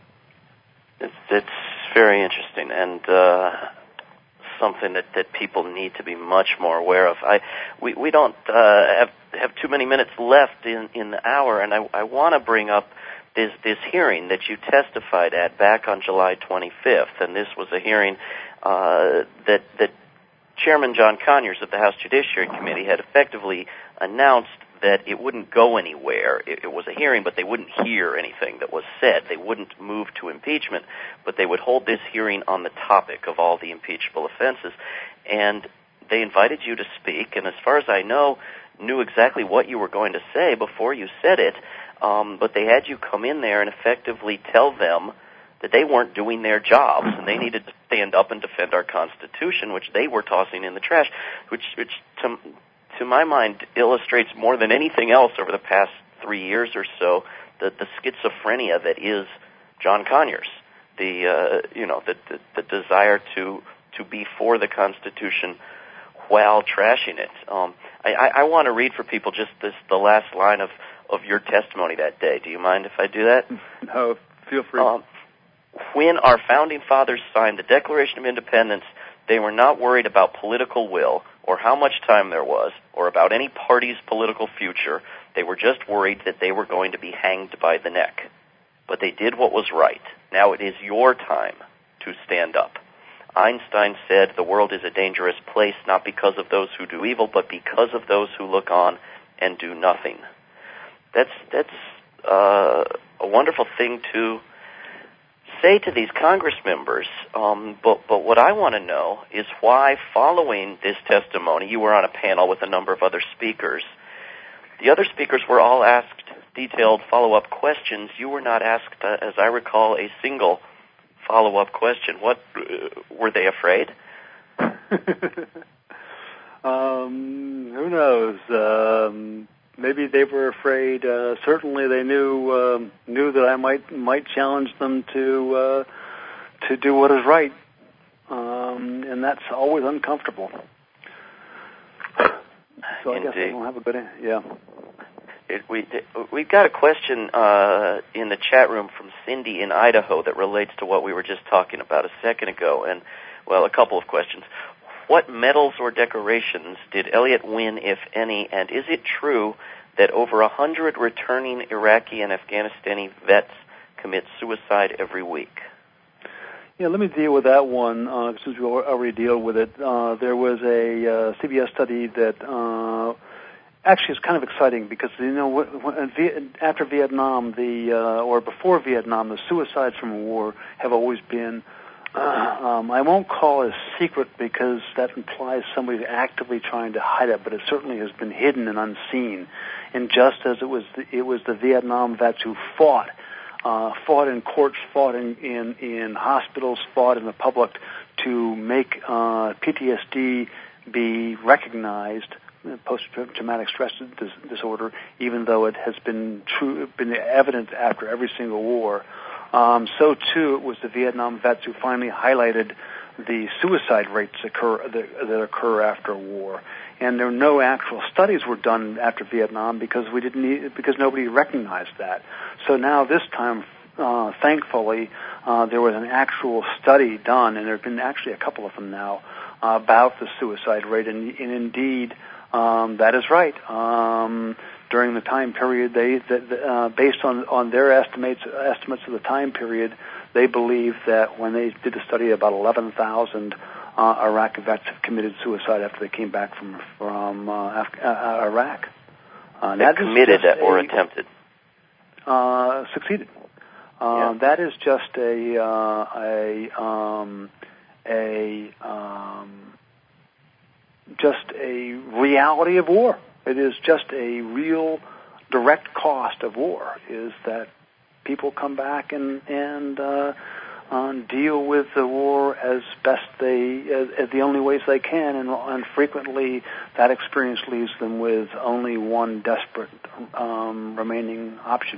S2: It's, it's very interesting, and uh, something that, that people need to be much more aware of. I we we don't uh, have have too many minutes left in, in the hour, and I, I want to bring up this this hearing that you testified at back on July twenty-fifth, and this was a hearing uh, that that Chairman John Conyers of the House Judiciary Committee had effectively announced that it wouldn't go anywhere. It, it was a hearing, but they wouldn't hear anything that was said. They wouldn't move to impeachment, but they would hold this hearing on the topic of all the impeachable offenses. And they invited you to speak, and as far as I know, knew exactly what you were going to say before you said it, um, but they had you come in there and effectively tell them that they weren't doing their jobs, and they needed to stand up and defend our Constitution, which they were tossing in the trash, which, which to, to my mind, illustrates more than anything else over the past three years or so the, the schizophrenia that is John Conyers, the uh, you know the, the the desire to to be for the Constitution while trashing it. Um, I, I, I want to read for people just this the last line of, of your testimony that day. Do you mind if I do that?
S3: No, feel free.
S2: Um, When our founding fathers signed the Declaration of Independence, they were not worried about political will or how much time there was or about any party's political future. They were just worried that they were going to be hanged by the neck. But they did what was right. Now it is your time to stand up. Einstein said the world is a dangerous place not because of those who do evil, but because of those who look on and do nothing. That's, that's uh, a wonderful thing to say to these Congress members, um, but, but what I want to know is why, following this testimony, you were on a panel with a number of other speakers. The other speakers were all asked detailed follow-up questions. You were not asked, uh, as I recall, a single follow-up question. What, uh, were they afraid?
S3: um, who knows? Um, maybe they were afraid. Uh, certainly, they knew um, knew that I might might challenge them to uh, to do what is right, um, and that's always uncomfortable. So I
S2: Indeed.
S3: guess I don't have a good answer. Yeah.
S2: It, we, it, we've got a question uh, in the chat room from Cindy in Idaho that relates to what we were just talking about a second ago, and, well, a couple of questions. What medals or decorations did Elliot win, if any, and is it true that over a hundred returning Iraqi and Afghanistani vets commit suicide every week?
S3: Yeah, let me deal with that one, uh, since we already deal with it. Uh, there was a uh, C B S study that uh, actually, it's kind of exciting because, you know, when, after Vietnam, the uh, or before Vietnam, the suicides from war have always been, uh, um, I won't call it a secret because that implies somebody's actively trying to hide it, but it certainly has been hidden and unseen. And just as it was the, it was the Vietnam vets who fought, uh, fought in courts, fought in, in, in hospitals, fought in the public to make uh, P T S D be recognized, post-traumatic stress dis- disorder, even though it has been true, been evident after every single war. Um, so too, it was the Vietnam vets who finally highlighted the suicide rates occur, that, that occur after a war. And there were no actual studies were done after Vietnam because we didn't need, because nobody recognized that. So now this time, uh, thankfully, uh, there was an actual study done, and there have been actually a couple of them now uh, about the suicide rate, and, and indeed. Um, that is right. Um, during the time period, they, the, uh, based on, on their estimates estimates of the time period, they believe that when they did the study, about eleven thousand uh, Iraqi vets have committed suicide after they came back from from uh, Af- uh, Iraq. Uh,
S2: they committed or
S3: a,
S2: attempted.
S3: Uh, succeeded. Uh,
S2: yeah.
S3: That is just a uh, a um, a um, just a reality of war. It is just a real direct cost of war, is that people come back and, and uh, uh, deal with the war as best they, as, as the only ways they can, and, and frequently that experience leaves them with only one desperate um, remaining option.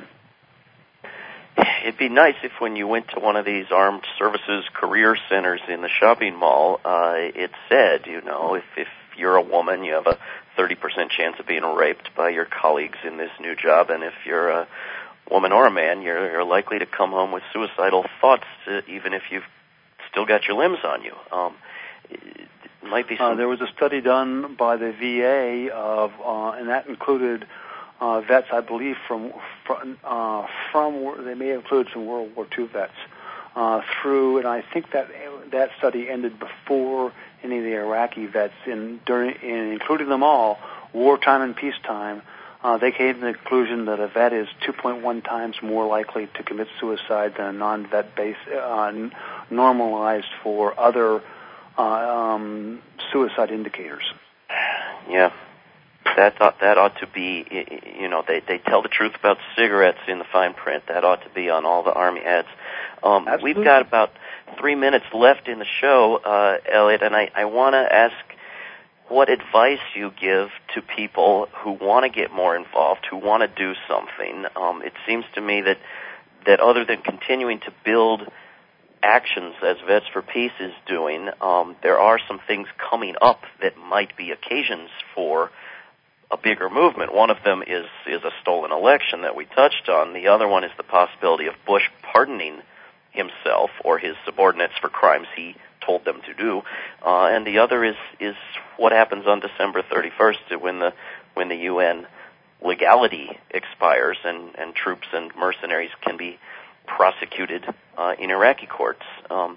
S2: It'd be nice if when you went to one of these armed services career centers in the shopping mall, uh, it said, you know, if, if you're a woman, you have a thirty percent chance of being raped by your colleagues in this new job, and if you're a woman or a man, you're, you're likely to come home with suicidal thoughts, uh, even if you've still got your limbs on you. Um, it might be some...
S3: Uh, there was a study done by the V A of, uh, and that included uh, vets, I believe, from from, uh, from they may have included some World War Two vets uh, through, and I think that that study ended before any of the Iraqi vets, in during, in including them all, wartime and peacetime. Uh, they came to the conclusion that a vet is two point one times more likely to commit suicide than a non-vet base, uh, n- normalized for other uh, um, suicide indicators.
S2: Yeah, that ought, that ought to be, you know, they, they tell the truth about cigarettes in the fine print. That ought to be on all the Army ads. Um, we've got about three minutes left in the show, uh, Elliot, and I, I want to ask what advice you give to people who want to get more involved, who want to do something. Um, it seems to me that, that other than continuing to build actions as Vets for Peace is doing, um, there are some things coming up that might be occasions for a bigger movement. One of them is, is a stolen election that we touched on. The other one is the possibility of Bush pardoning himself or his subordinates for crimes he told them to do, uh, and the other is is what happens on December thirty-first when the when the U N legality expires and, and troops and mercenaries can be prosecuted uh, in Iraqi courts. Um,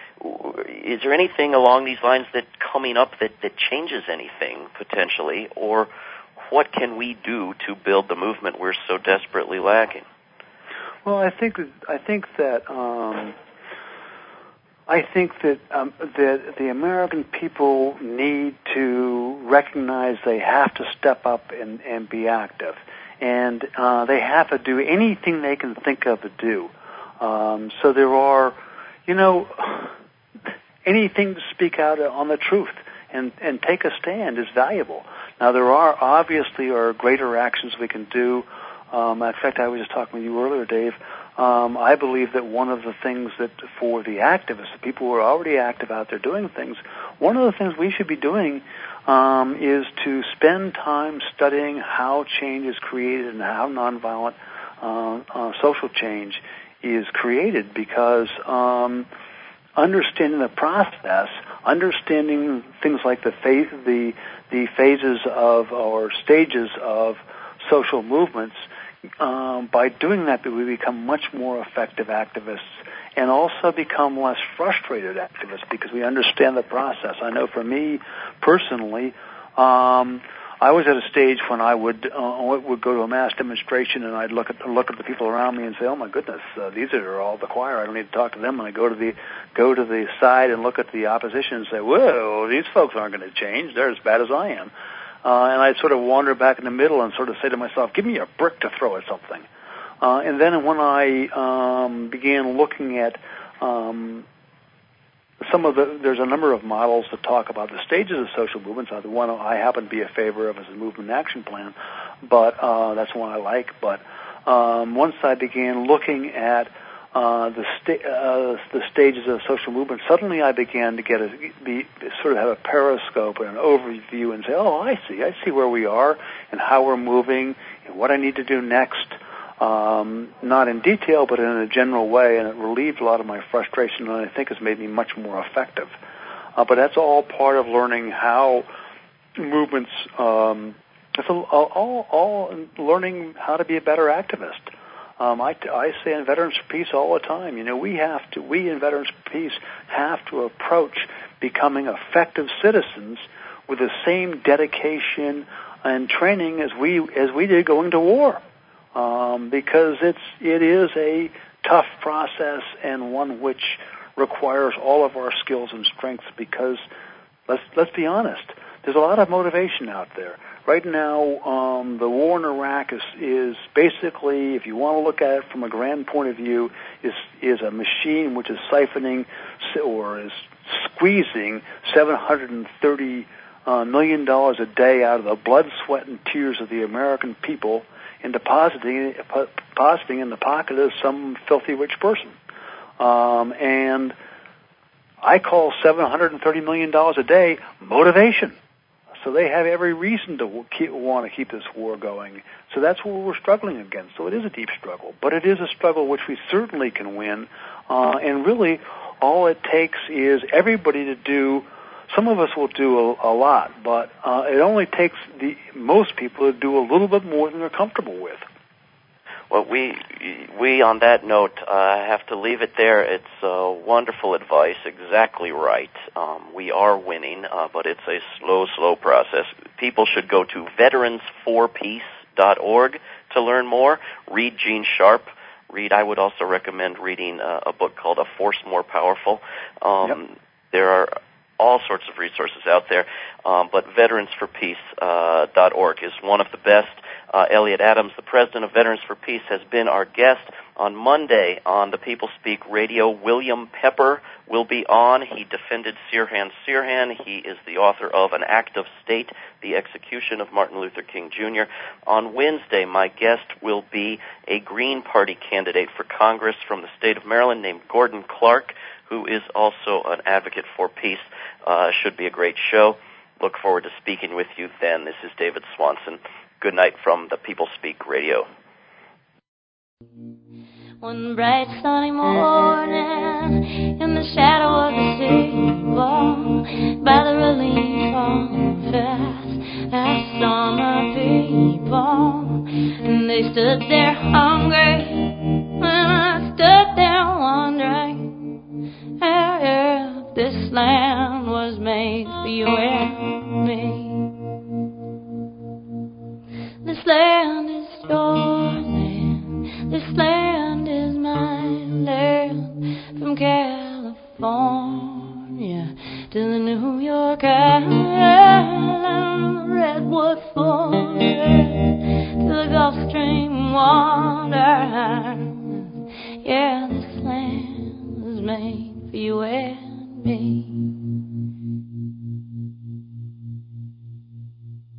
S2: is there anything along these lines that coming up that, that changes anything potentially, or what can we do to build the movement we're so desperately lacking?
S3: Well, I think I think that. Um I think that um, that the American people need to recognize they have to step up and, and be active, and uh, they have to do anything they can think of to do. Um, so there are, you know, anything to speak out on the truth and, and take a stand is valuable. Now there are obviously are greater actions we can do. Um, in fact, I was just talking with you earlier, Dave. Um, I believe that one of the things that for the activists, the people who are already active out there doing things, one of the things we should be doing um, is to spend time studying how change is created and how nonviolent uh, uh, social change is created, because um, understanding the process, understanding things like the phase, the the phases of or stages of social movements. Um, by doing that, we become much more effective activists and also become less frustrated activists because we understand the process. I know for me personally, um, I was at a stage when I would uh, would go to a mass demonstration, and I'd look at look at the people around me and say, "Oh my goodness, uh, these are all the choir. I don't need to talk to them." And I go to the go to the side and look at the opposition and say, "Whoa, these folks aren't going to change. They're as bad as I am." Uh, and I'd sort of wander back in the middle and sort of say to myself, "Give me a brick to throw at something." Uh, and then when I um, began looking at um, some of the, there's a number of models that talk about the stages of social movements. Uh, the one I happen to be a favor of is the Movement Action Plan, but uh, that's one I like. But um, once I began looking at uh, the sta- uh, the stages of social movement, suddenly I began to get a be, sort of have a periscope and an overview and say, "Oh, I see, I see where we are and how we're moving and what I need to do next." Um, not in detail, but in a general way, and it relieved a lot of my frustration, and I think has made me much more effective. Uh, but that's all part of learning how movements, um, it's all, all, all learning how to be a better activist. Um, I, I say in Veterans for Peace all the time, you know, we have to, we in Veterans for Peace have to approach becoming effective citizens with the same dedication and training as we as we did going to war. Um, because it's it is a tough process and one which requires all of our skills and strengths. Because let's let's be honest, there's a lot of motivation out there right now. Um, the war in Iraq is is basically, if you want to look at it from a grand point of view, is is a machine which is siphoning or is squeezing seven hundred thirty uh, million dollars a day out of the blood, sweat, and tears of the American people, and depositing, depositing in the pocket of some filthy rich person. Um, and I call seven hundred thirty million dollars a day motivation. So they have every reason to keep, want to keep this war going. So that's what we're struggling against. So it is a deep struggle, but it is a struggle which we certainly can win. Uh, and really, all it takes is everybody to do. Some of us will do a, a lot, but uh, it only takes the most people to do a little bit more than they're comfortable with.
S2: Well, we we on that note uh, have to leave it there. It's uh, wonderful advice, exactly right. Um, we are winning, uh, but it's a slow, slow process. People should go to veterans for peace dot org to learn more. Read Gene Sharp. Read. I would also recommend reading uh, a book called A Force More Powerful. Um, yep. There are all sorts of resources out there, um, but veterans for peace dot org is one of the best. Uh, Elliot Adams, the president of Veterans for Peace, has been our guest. On Monday on the People Speak Radio, William Pepper will be on. He defended Sirhan Sirhan. He is the author of An Act of State, The Execution of Martin Luther King Junior On Wednesday, my guest will be a Green Party candidate for Congress from the state of Maryland named Gordon Clark, who is also an advocate for peace. Uh, should be a great show. Look forward to speaking with you then. This is David Swanson. Good night from the People Speak Radio.
S1: One bright sunny morning, in the shadow of the steeple, by the relief office, I saw my people, and they stood there hungry, and I stood there wondering if this land was made for you and me. This land is your land, this land is my land, from California to the New York Island, the Redwood Forest to the Gulf Stream water. Yeah, this land was made for you and me.